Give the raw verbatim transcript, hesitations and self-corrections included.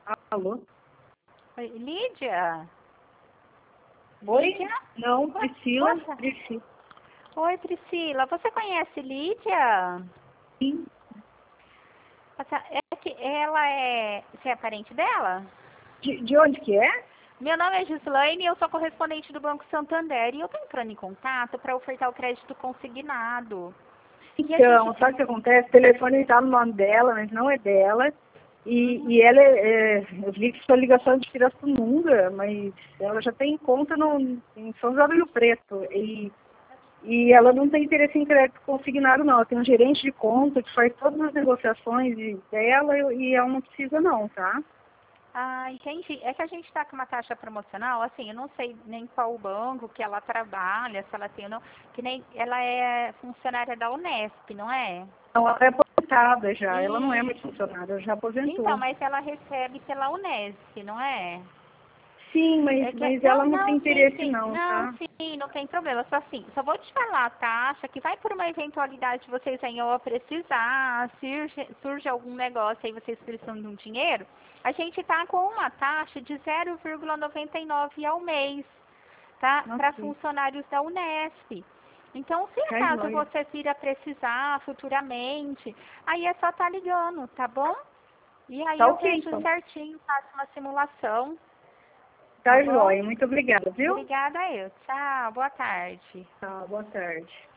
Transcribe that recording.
Alô? Oi, Lídia? Oi? Lídia? Não, Priscila. Nossa. Priscila. Oi, Priscila. Você conhece Lídia? Sim. Nossa, é que ela é... Você é parente dela? De, de onde que é? Meu nome é Gislaine e eu sou correspondente do Banco Santander. E eu tô entrando em contato para ofertar o crédito consignado. E a Então, gente... sabe o que acontece? O telefone está no nome dela, mas não é dela. E, Uhum. e ela é, é, eu vi que sua ligação é de Pirassununga, mas ela já tem conta no, em São José do Rio Preto. E, e ela não tem interesse em crédito consignado, não. Ela tem um gerente de conta que faz todas as negociações de- dela e, e ela não precisa, não, tá? Ah, entendi. É que a gente está com uma taxa promocional, assim, eu não sei nem qual banco que ela trabalha, se ela tem ou não, que nem ela é funcionária da Unesp, não é? Então, ela é aposentada já. Ela não é mais E funcionária, ela já então, aposentou. mas ela recebe pela Unesp, não é? Sim, mas, É que, mas ela não, não tem não, sim, interesse, sim. não, Não, tá? sim, não tem problema. Só assim, só vou te falar a taxa, que vai por uma eventualidade de vocês venham a precisar, surge, surge algum negócio aí, vocês precisam de um dinheiro, a gente tá com uma taxa de zero vírgula noventa e nove ao mês, tá? Para Ok. funcionários da Unesp. Então, se Tá acaso joia. você vir a precisar futuramente, aí é só tá ligando, tá bom? E aí Tá eu ok, vejo então. certinho, faço uma simulação, tá Tá bom? joia. Muito obrigada, viu? Obrigada eu. Tchau, boa tarde. Tá, boa tarde.